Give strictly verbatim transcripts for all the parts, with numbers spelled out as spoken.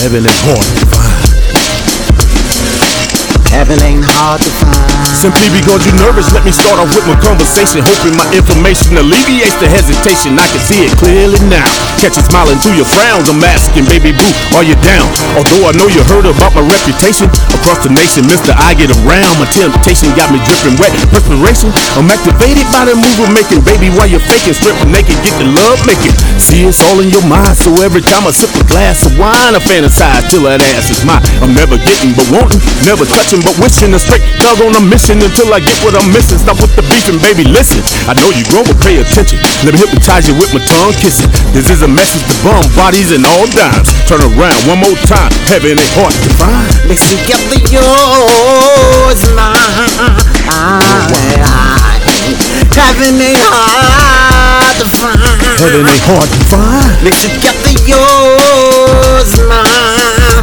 Heaven ain't hard to find. Heaven ain't hard to find. Simply because you're nervous, let me start off with my conversation, hoping my information alleviates the hesitation. I can see it clearly now. Catch you smiling through your frowns. I'm asking, baby boo, are you down? Although I know you heard about my reputation across the nation, Mister I get around. My temptation got me dripping wet, perspiration. I'm activated by the move I'm making, baby. While you're faking, stripping naked, get the love making. See, it's all in your mind, so every time I sip a glass of wine, I fantasize till that ass is mine. I'm never getting but wanting, never touching but wishing. A straight thug on a mission until I get what I'm missing. Stop with the beefing, baby, listen. I know you grown, but pay attention. Let me hypnotize you with my tongue kissing. This is a message to bum bodies and all dimes. Turn around one more time. Heaven ain't hard to find. Mix together yours, mine. Heaven ain't hard to find. Heaven ain't hard to find. Mix together yours, mine.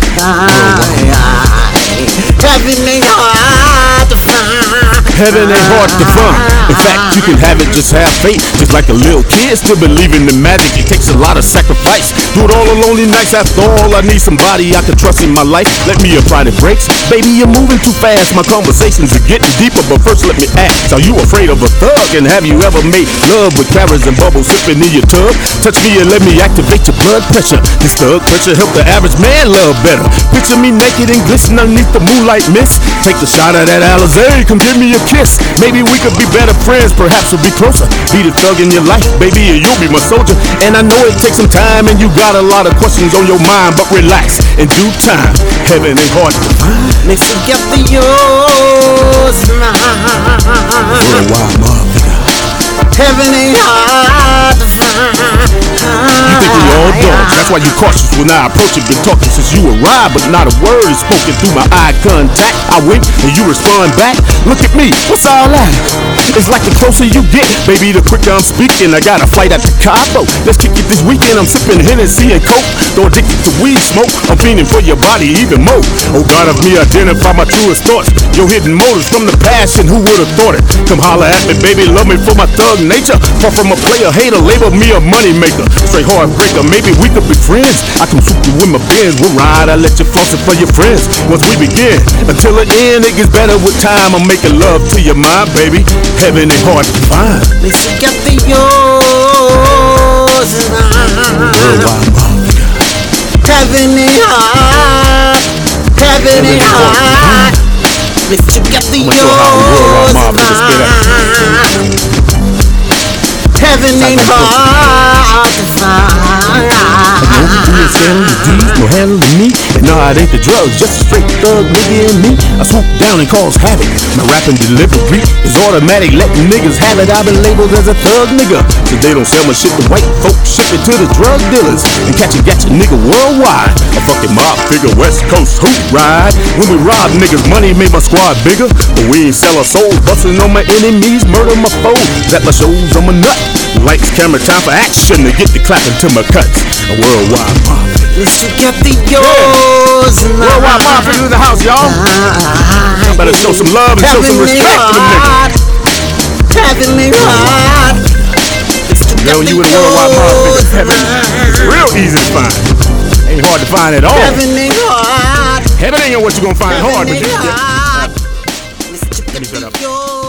Heaven ain't hard to find. Heaven ain't hard to find. In fact, you can have it, just have faith. Just like a little kid, still believing in magic. It takes a lot of sacrifice. Do it all alone these nights. After all, I need somebody I can trust in my life. Let me apply the brakes. Baby, you're moving too fast. My conversations are getting deeper. But first, let me ask, are you afraid of a thug? And have you ever made love with carrots and bubbles sipping in your tub? Touch me and let me activate your blood pressure. This thug pressure help the average man love better. Picture me naked and glistening underneath the moonlight mist. Take the shot of that Alizé, come give me a kiss. Maybe we could be better friends, perhaps we'll be closer. Be the thug in your life, baby, and you'll be my soldier. And I know it takes some time and you got a lot of questions on your mind, but relax, in due time. Heaven ain't hard to find. Mix together yours, mine. Worldwide motherfucker. Heaven ain't hard to find. You think we all dogs, that's why you cautious when I approach it. Been talking since you arrived, but not a word is spoken through my eye contact. I wink and you respond back. Look at me, what's all that? It's like the closer you get, baby, the quicker I'm speaking. I got a flight out to Cabo. Let's kick it this weekend. I'm sipping Hennessy and Coke. Though addicted to weed smoke, I'm fiending for your body even more. Oh God, of me identify my truest thoughts. Your hidden motives from the passion, who would've thought it? Come holler at me, baby, love me for my thug nature. Far from a player, hater, label me a money maker. Straight heartbreaker, maybe we could be friends. I can swoop you with my Benz, we'll ride, I let you floss it for your friends. Once we begin, until the end, it gets better with time. I'm making love to your mind, baby. Heaven ain't hard to find. Mix together yours and mine. Worldwide motherfucker. Heaven ain't hard. Heaven ain't hard. Mix together yours and mine. Heaven ain't hard to find. No handling the D's, no handling me. And no, it ain't the drugs, just a straight thug nigga in me. I swoop down and cause havoc. My rapping delivery is automatic, letting niggas have it. I've been labeled as a thug nigga, so they don't sell my shit to white folks. Ship it to the drug dealers and catch a gotcha nigga worldwide. A fucking mob figure, West Coast hoop ride. When we rob niggas, money made my squad bigger. But we ain't sell our souls, busting on my enemies, murder my foes. At my shows, I'm a nut. Lights, camera, time for action to get the clapping to my cuts. A worldwide mob. Let's together yours and mine. Worldwide mob figures in the house, y'all. I better show some love and show some respect to them niggas. Heaven ain't hard. Yo, you with a worldwide mob figure. Heaven is real easy to find. Ain't hard to find at all. Heaven ain't hard. Heaven ain't what you gonna find hard, but you. Heaven ain't hard. Let's together yours.